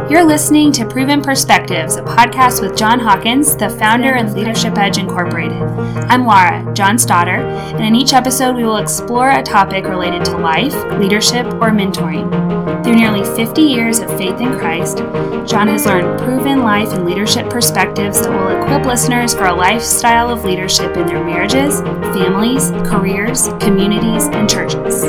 You're listening to Proven Perspectives, a podcast with John Hawkins, the founder of Leadership Edge Incorporated. I'm Laura, John's daughter, and in each episode we will explore a topic related to life, leadership, or mentoring. Through nearly 50 years of faith in Christ, John has learned proven life and leadership perspectives that will equip listeners for a lifestyle of leadership in their marriages, families, careers, communities, and churches.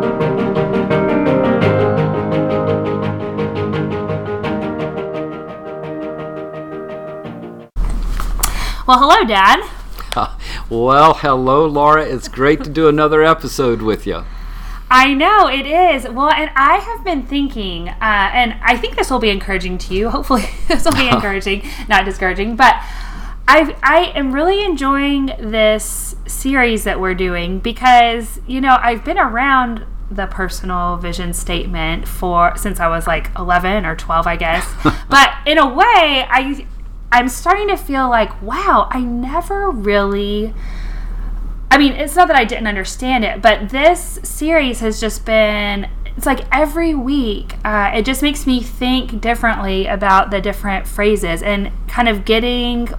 Well, hello, Dad. Well, hello, Laura. It's great to do another episode with you. I know, it is. Well, and I have been thinking, and I think this will be encouraging to you. Hopefully this will be encouraging, not discouraging. But I am really enjoying this series that we're doing because, you know, I've been around the personal vision statement since I was like 11 or 12, I guess. But in a way, I'm starting to feel like, wow, I never really... I mean, it's not that I didn't understand it, but this series has just been, it's like every week, it just makes me think differently about the different phrases and kind of getting,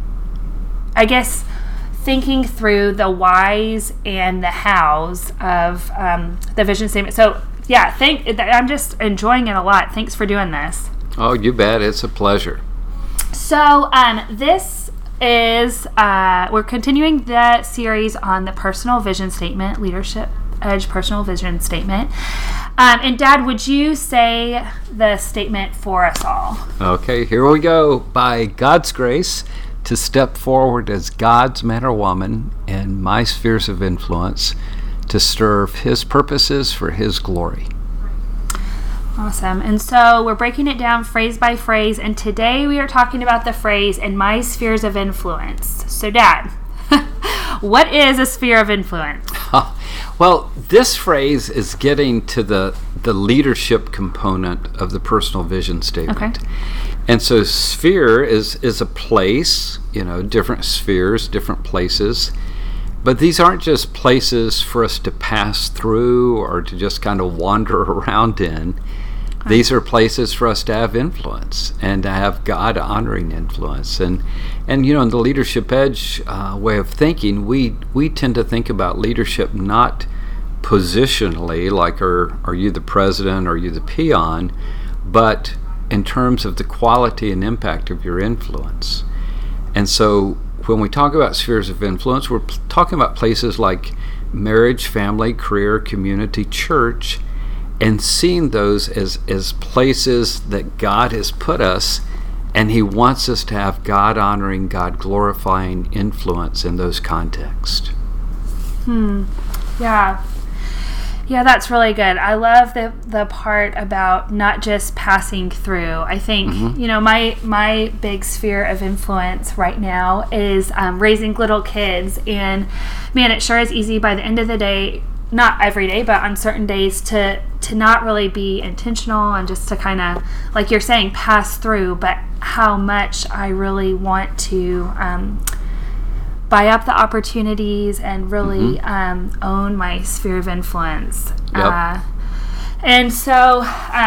I guess, thinking through the whys and the hows of the vision statement. So, yeah, I'm just enjoying it a lot. Thanks for doing this. Oh, you bet. It's a pleasure. So, this is, we're continuing the series on the personal vision statement, Leadership Edge personal vision statement. And Dad, would you say the statement for us all? Okay, here we go. By God's grace, to step forward as God's man or woman in my spheres of influence to serve His purposes for His glory. Awesome. And so we're breaking it down phrase by phrase, and today we are talking about the phrase in my spheres of influence. So Dad, what is a sphere of influence? Well, this phrase is getting to the leadership component of the personal vision statement. Okay. And so sphere is a place, different spheres, different places. But these aren't just places for us to pass through or to just kind of wander around in. These are places for us to have influence and to have God-honoring influence. And in the Leadership Edge way of thinking, we tend to think about leadership not positionally, like are you the president, are you the peon, but in terms of the quality and impact of your influence. And so when we talk about spheres of influence, we're talking about places like marriage, family, career, community, church, and seeing those as places that God has put us, and He wants us to have God-honoring, God-glorifying influence in those contexts. Yeah, that's really good. I love the part about not just passing through. I think, my big sphere of influence right now is raising little kids. And, man, it sure is easy by the end of the day, not every day, but on certain days to not really be intentional and just to kind of, like you're saying, pass through. But how much I really want to buy up the opportunities and really own my sphere of influence. Yep. And so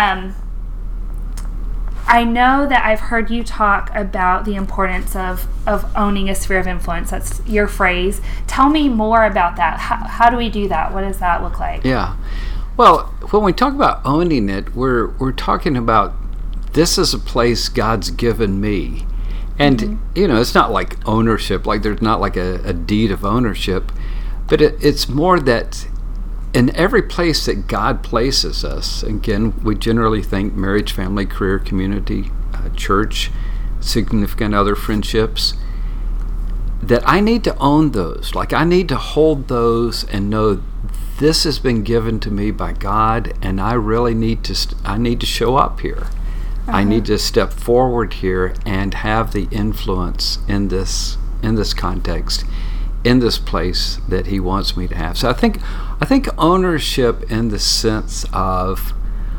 I know that I've heard you talk about the importance of owning a sphere of influence. That's your phrase. Tell me more about that. How do we do that? What does that look like? Yeah. Well, when we talk about owning it, we're talking about this is a place God's given me. And, it's not like ownership, like there's not like a deed of ownership, but it's more that in every place that God places us, again, we generally think marriage, family, career, community, church, significant other friendships, that I need to own those. Like I need to hold those and know this has been given to me by God, and I really need to show up here. I need to step forward here and have the influence in this context, in this place that He wants me to have. So I think ownership in the sense of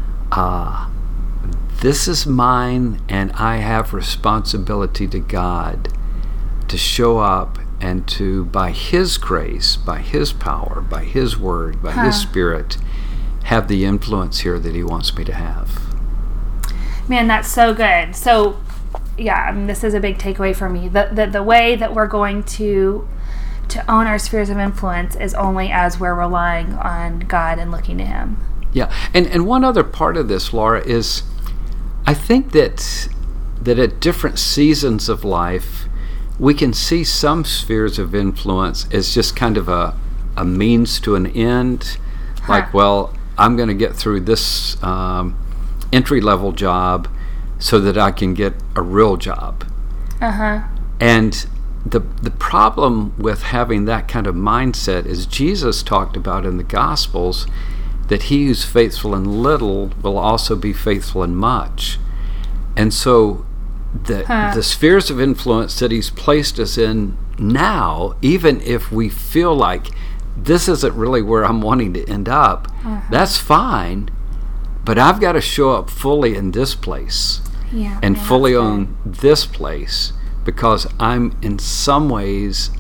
this is mine, and I have responsibility to God to show up and to, by His grace, by His power, by His word, by His Spirit, have the influence here that He wants me to have. Man, that's so good. So, yeah, I mean, this is a big takeaway for me. The way that we're going to own our spheres of influence is only as we're relying on God and looking to Him. Yeah, and one other part of this, Laura, is I think that at different seasons of life, we can see some spheres of influence as just kind of a means to an end. Like, well, I'm going to get through this entry-level job so that I can get a real job. And the problem with having that kind of mindset is Jesus talked about in the Gospels that he who's faithful in little will also be faithful in much. And so the spheres of influence that he's placed us in now, even if we feel like this isn't really where I'm wanting to end up, that's fine, but I've got to show up fully in this place and fully own this place, because I'm in some ways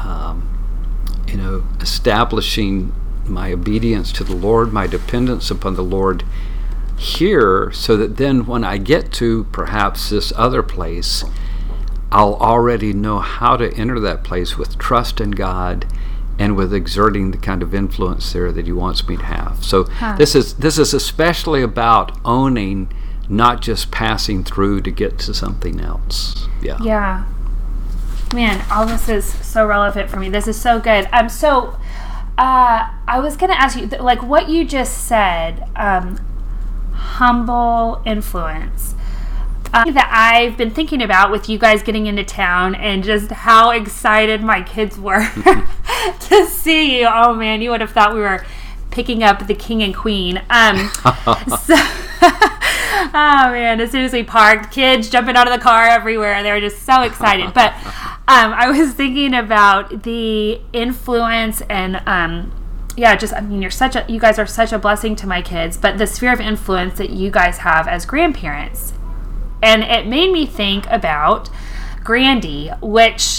establishing my obedience to the Lord, my dependence upon the Lord here, so that then when I get to perhaps this other place, I'll already know how to enter that place with trust in God and with exerting the kind of influence there that he wants me to have. So this is especially about owning, not just passing through to get to something else. Yeah. Man, all this is so relevant for me. This is so good. I was going to ask you, like what you just said, humble influence, that I've been thinking about with you guys getting into town and just how excited my kids were to see you. Oh man, you would have thought we were picking up the king and queen. Oh man, as soon as we parked, kids jumping out of the car everywhere. They were just so excited. But I was thinking about the influence and you guys are such a blessing to my kids, but the sphere of influence that you guys have as grandparents. And it made me think about Grandy, which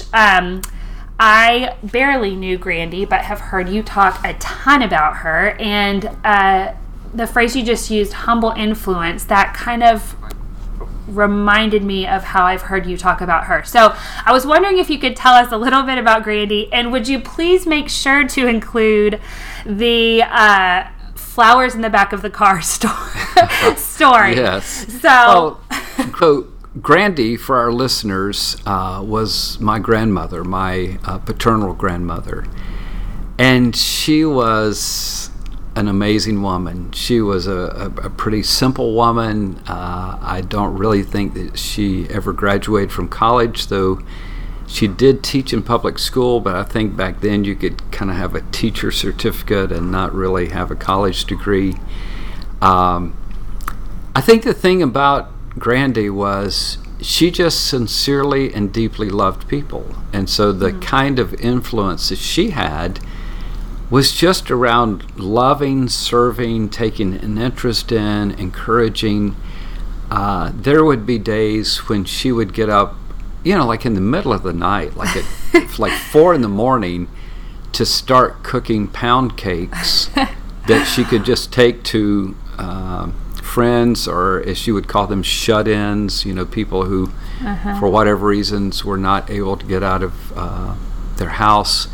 I barely knew Grandy, but have heard you talk a ton about her. And the phrase you just used, humble influence, that kind of reminded me of how I've heard you talk about her. So I was wondering if you could tell us a little bit about Grandy, and would you please make sure to include the flowers in the back of the car story. Yes. So Grandy, for our listeners, was my grandmother, my paternal grandmother. And she was an amazing woman. She was a pretty simple woman. I don't really think that she ever graduated from college, though she did teach in public school, but I think back then you could kind of have a teacher certificate and not really have a college degree. I think the thing about Grandy was she just sincerely and deeply loved people. And so the kind of influence that she had was just around loving, serving, taking an interest in, encouraging. There would be days when she would get up, like in the middle of the night, like at like 4 a.m, to start cooking pound cakes that she could just take to friends, or as she would call them, shut-ins, people who, for whatever reasons, were not able to get out of their house.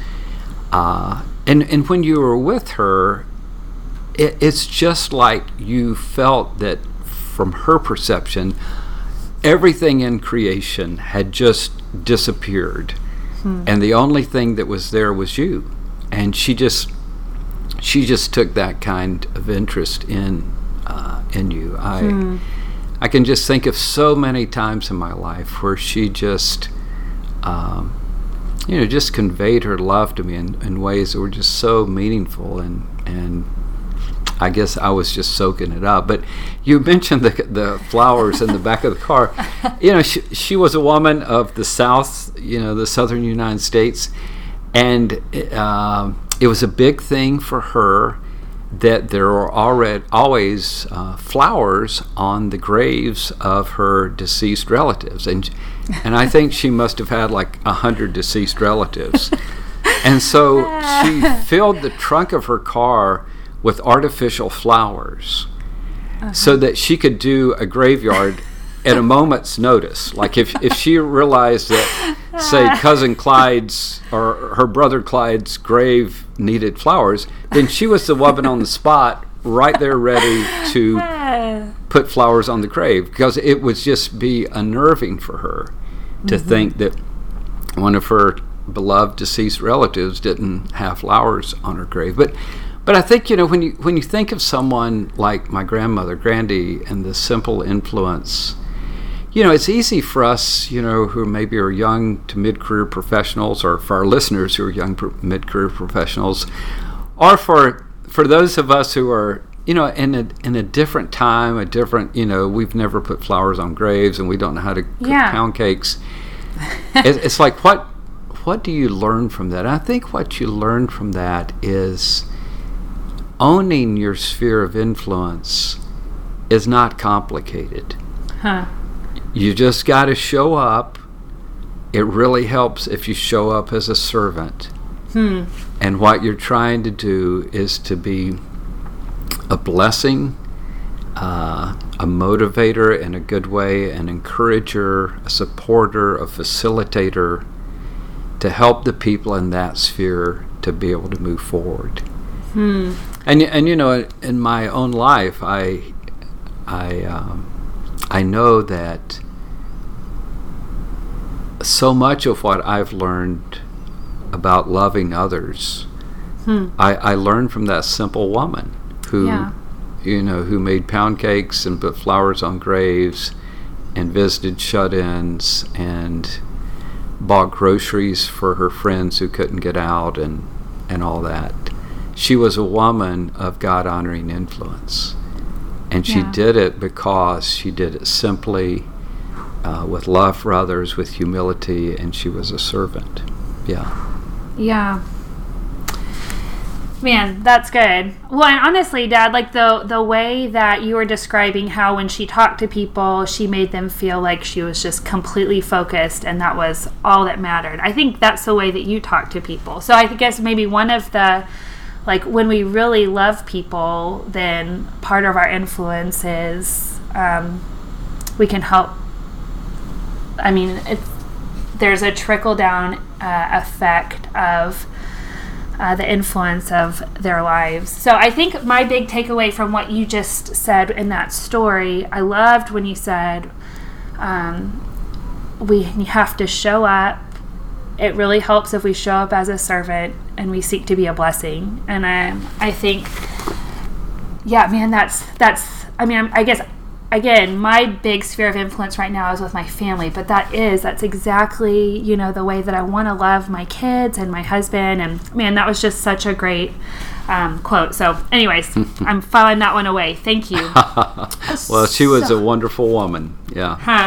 And when you were with her, it's just like you felt that from her perception, everything in creation had just disappeared. And the only thing that was there was you. And she just took that kind of interest in you. I can just think of so many times in my life where she just just conveyed her love to me in ways that were just so meaningful, and I guess I was just soaking it up. But you mentioned the flowers in the back of the car. She was a woman of the South, the southern United States, and it was a big thing for her that there were always flowers on the graves of her deceased relatives, and I think she must have had like 100 deceased relatives, and so she filled the trunk of her car with artificial flowers, so that she could do a graveyard at a moment's notice. Like if she realized that, say, cousin Clyde's or her brother Clyde's grave needed flowers, then she was the woman on the spot right there ready to put flowers on the grave, because it would just be unnerving for her to think that one of her beloved deceased relatives didn't have flowers on her grave. But I think, when you think of someone like my grandmother, Grandy, and the simple influence, it's easy for us, who maybe are young to mid-career professionals, or for our listeners who are young mid-career professionals, or for those of us who are, in a different time, a different, we've never put flowers on graves and we don't know how to cook pound cakes. It's like, what do you learn from that? And I think what you learn from that is owning your sphere of influence is not complicated. You just got to show up. It really helps if you show up as a servant. And what you're trying to do is to be a blessing, a motivator in a good way, an encourager, a supporter, a facilitator, to help the people in that sphere to be able to move forward. And in my own life, I know that so much of what I've learned about loving others, I learned from that simple woman who, who made pound cakes and put flowers on graves and visited shut-ins and bought groceries for her friends who couldn't get out and all that. She was a woman of God-honoring influence. And she did it because she did it simply, with love for others, with humility, and she was a servant. Yeah. Man, that's good. Well, and honestly, Dad, like the way that you were describing how when she talked to people, she made them feel like she was just completely focused and that was all that mattered. I think that's the way that you talk to people. So I guess maybe one of the, like, when we really love people, then part of our influence is we can help. I mean, there's a trickle-down effect of the influence of their lives. So I think my big takeaway from what you just said in that story, I loved when you said we have to show up. It really helps if we show up as a servant and we seek to be a blessing. And I think, man, that's. I mean, I guess again, my big sphere of influence right now is with my family, but that's exactly, the way that I want to love my kids and my husband. And man, that was just such a great quote. So anyways, I'm filing that one away. Thank you. Well, she was a wonderful woman. Yeah.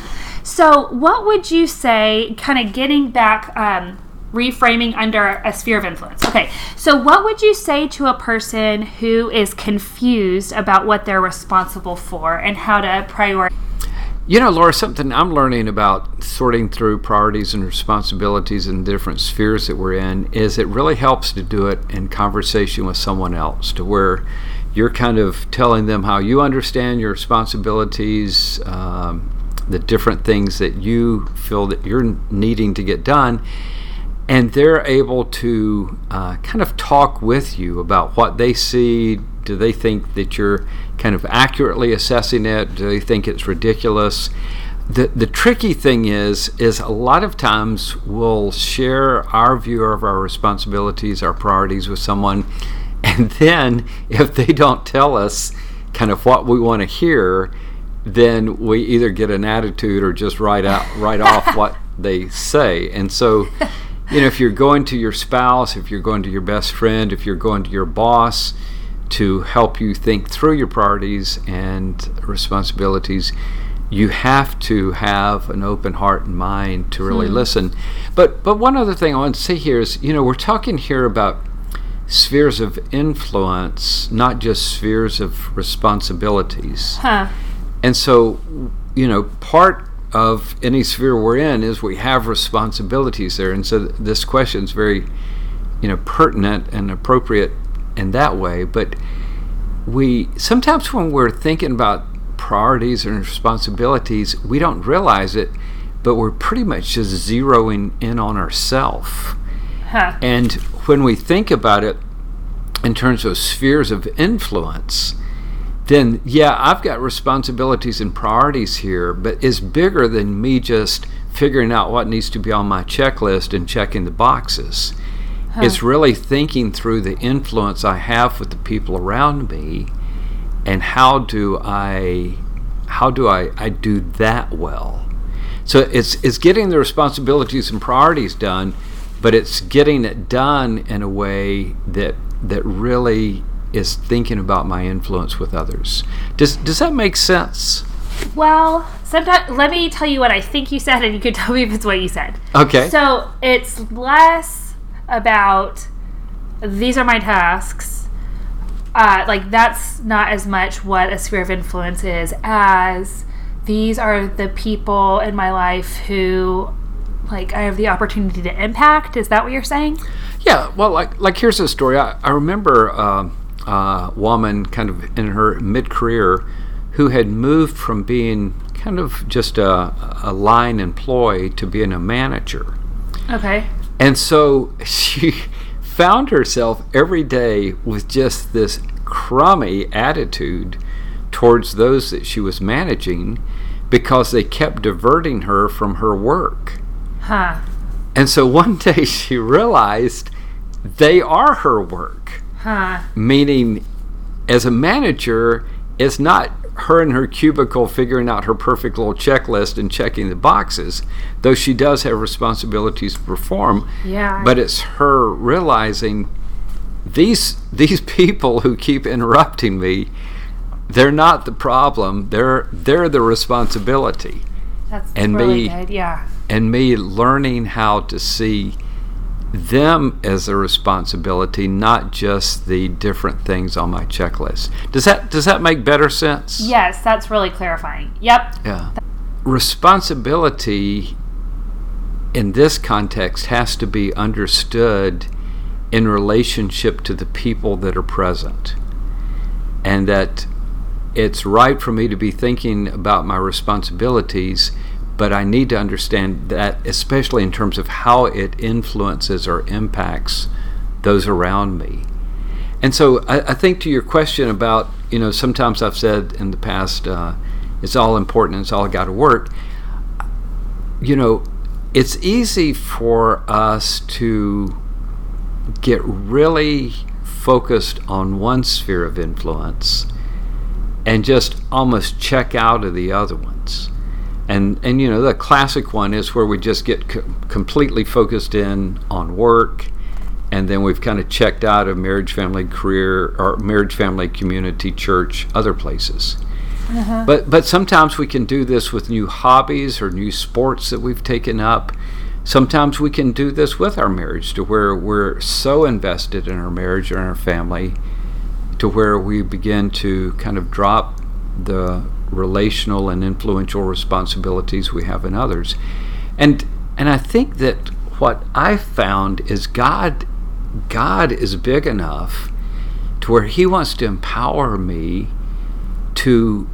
So what would you say, kind of getting back, reframing under a sphere of influence? Okay, so what would you say to a person who is confused about what they're responsible for and how to prioritize? Laura, something I'm learning about sorting through priorities and responsibilities in different spheres that we're in is it really helps to do it in conversation with someone else, to where you're kind of telling them how you understand your responsibilities, the different things that you feel that you're needing to get done, and they're able to kind of talk with you about what they see. Do they think that you're kind of accurately assessing it? Do they think it's ridiculous? The tricky thing is a lot of times we'll share our view of our responsibilities, our priorities with someone, and then if they don't tell us kind of what we want to hear, then we either get an attitude or just write off what they say. And so, if you're going to your spouse, if you're going to your best friend, if you're going to your boss to help you think through your priorities and responsibilities, you have to have an open heart and mind to really listen. But one other thing I want to say here is, we're talking here about spheres of influence, not just spheres of responsibilities. And so, part of any sphere we're in is we have responsibilities there. And so this question is very, pertinent and appropriate in that way. But sometimes when we're thinking about priorities and responsibilities, we don't realize it, but we're pretty much just zeroing in on ourselves. Huh. And when we think about it in terms of spheres of influence, then yeah, I've got responsibilities and priorities here, but it's bigger than me just figuring out what needs to be on my checklist and checking the boxes. It's really thinking through the influence I have with the people around me, and how do I do that well. So it's getting the responsibilities and priorities done, but it's getting it done in a way that really is thinking about my influence with others. Does that make sense? Well, sometimes, let me tell you what I think you said, and you can tell me if it's what you said. Okay. So it's less about these are my tasks. Like, that's not as much what a sphere of influence is as these are the people in my life who, like, I have the opportunity to impact. Is that what you're saying? Yeah. Well, like here's a story. I remember a woman kind of in her mid-career who had moved from being kind of just a line employee to being a manager. Okay. And so she found herself every day with just this crummy attitude towards those that she was managing because they kept diverting her from her work. Huh. And so one day she realized they are her work. Huh. Meaning, as a manager, it's not her in her cubicle figuring out her perfect little checklist and checking the boxes, though she does have responsibilities to perform. Yeah. But it's her realizing these people who keep interrupting me, they're not the problem. They're the responsibility. That's and really me, good. Yeah. And me learning how to see them as a responsibility, not just the different things on my checklist. Does that make better sense? Yes, that's really clarifying. Yep. Yeah. Responsibility in this context has to be understood in relationship to the people that are present, and that it's right for me to be thinking about my responsibilities, but I need to understand that, especially in terms of how it influences or impacts those around me. And so I think to your question about, sometimes I've said in the past, it's all important, it's all got to work. It's easy for us to get really focused on one sphere of influence and just almost check out of the other ones. And the classic one is where we just get completely focused in on work, and then we've kind of checked out of marriage, family, career, or marriage, family, community, church, other places. Uh-huh. But sometimes we can do this with new hobbies or new sports that we've taken up. Sometimes we can do this with our marriage, to where we're so invested in our marriage or in our family, to where we begin to kind of drop the relational and influential responsibilities we have in others. And I think that what I've found is God is big enough to where He wants to empower me to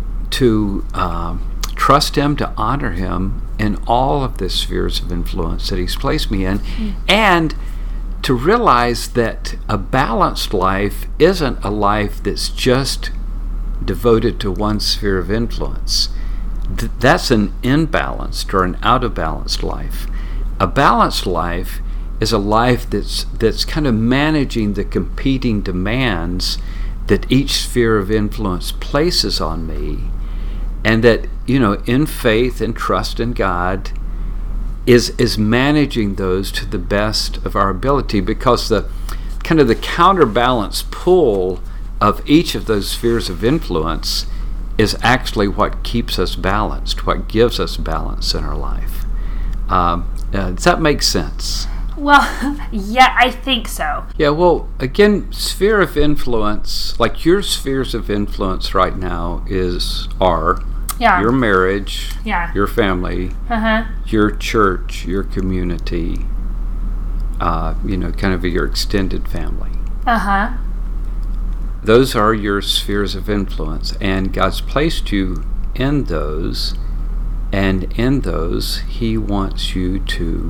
trust Him, to honor Him in all of the spheres of influence that He's placed me in, and to realize that a balanced life isn't a life that's just devoted to one sphere of influence. That's an imbalanced or an out of balance life. A balanced life is a life that's kind of managing the competing demands that each sphere of influence places on me, and that in faith and trust in God is managing those to the best of our ability, because the kind of the counterbalance pull of each of those spheres of influence is actually what keeps us balanced, what gives us balance in our life. Does that make sense? Well, yeah, I think so. Yeah, well, again, sphere of influence, like your spheres of influence right now are your marriage, your family, your church, your community, kind of your extended family. those are your spheres of influence, and God's placed you in those, and in those He wants you to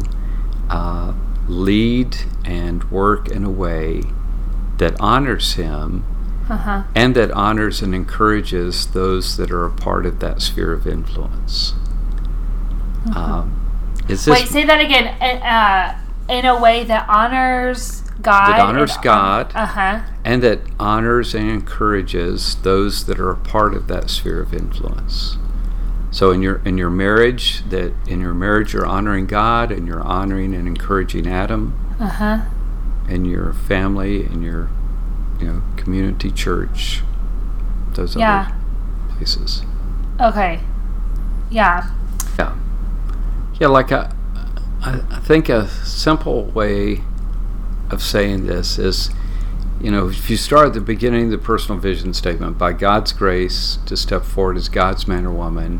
lead and work in a way that honors Him, and that honors and encourages those that are a part of that sphere of influence. Wait, say that again. In a way that honors God. That honors God, Uh-huh. and that honors and encourages those that are a part of that sphere of influence. So in your marriage, you're honoring God, and you're honoring and encouraging Adam. In your family, in your community, church, those other places. Okay. Yeah. Yeah, like I think a simple way of saying this is, if you start at the beginning of the personal vision statement, by God's grace to step forward as God's man or woman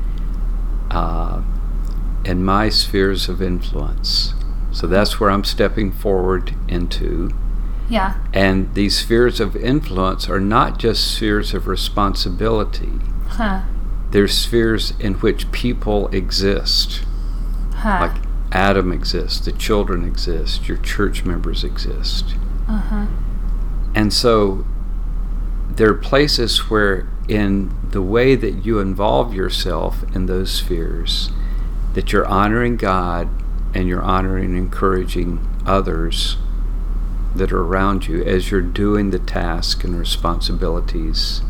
in my spheres of influence. So that's where I'm stepping forward into. Yeah. And these spheres of influence are not just spheres of responsibility. They're spheres in which people exist. Like Adam exists, the children exist, your church members exist. And so there are places where, in the way that you involve yourself in those spheres, that you're honoring God and you're honoring and encouraging others that are around you as you're doing the task and responsibilities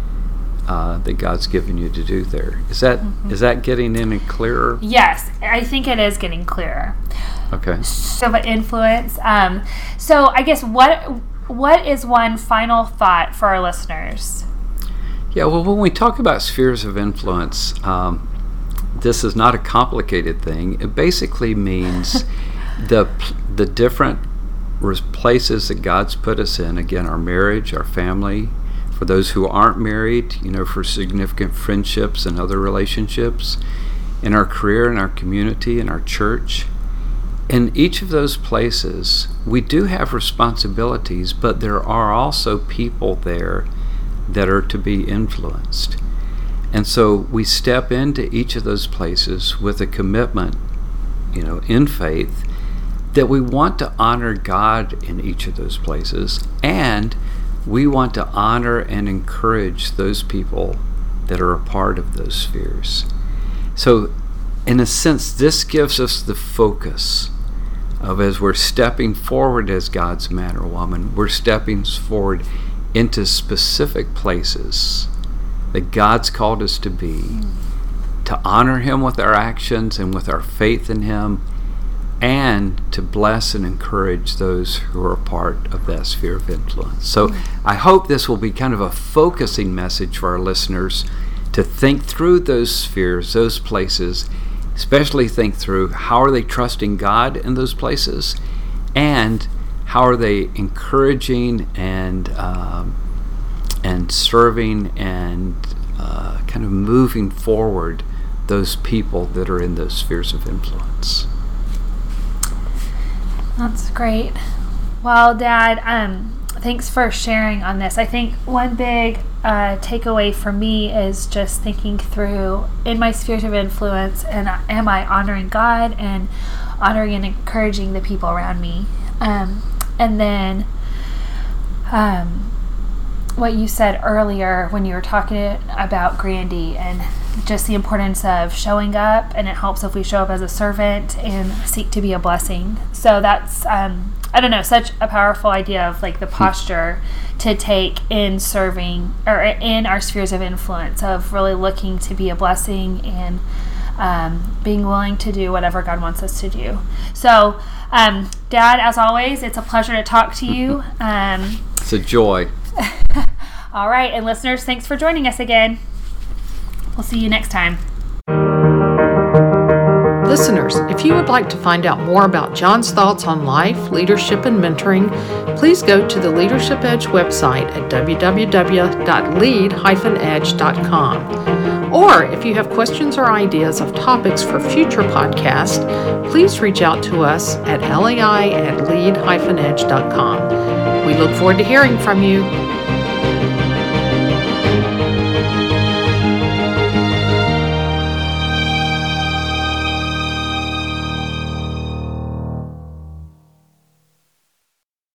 that God's given you to do there. Is that getting any clearer? Yes, I think it is getting clearer. Okay. So the influence. So I guess what is one final thought for our listeners? Yeah, well, when we talk about spheres of influence, this is not a complicated thing. It basically means the different places that God's put us in. Again, our marriage, our family. For those who aren't married, for significant friendships and other relationships, in our career, in our community, in our church. In each of those places, we do have responsibilities, but there are also people there that are to be influenced. And so we step into each of those places with a commitment, in faith, that we want to honor God in each of those places, and we want to honor and encourage those people that are a part of those spheres. So, in a sense, this gives us the focus of, as we're stepping forward as God's man or woman, we're stepping forward into specific places that God's called us to be, to honor Him with our actions and with our faith in Him, and to bless and encourage those who are a part of that sphere of influence. So I hope this will be kind of a focusing message for our listeners to think through those spheres, those places, especially think through how are they trusting God in those places, and how are they encouraging and serving and kind of moving forward those people that are in those spheres of influence. That's great. Well, Dad, thanks for sharing on this. I think one big takeaway for me is just thinking through, in my spheres of influence, and am I honoring God and honoring and encouraging the people around me? And then what you said earlier when you were talking about Grandy and just the importance of showing up, and it helps if we show up as a servant and seek to be a blessing. So that's such a powerful idea of like the posture to take in serving, or in our spheres of influence, of really looking to be a blessing and being willing to do whatever God wants us to do. So Dad, as always, it's a pleasure to talk to you. It's a joy. All right, and listeners, thanks for joining us again. We'll see you next time. Listeners, if you would like to find out more about John's thoughts on life, leadership, and mentoring, please go to the Leadership Edge website at www.lead-edge.com. Or if you have questions or ideas of topics for future podcasts, please reach out to us at lai@lead-edge.com. We look forward to hearing from you.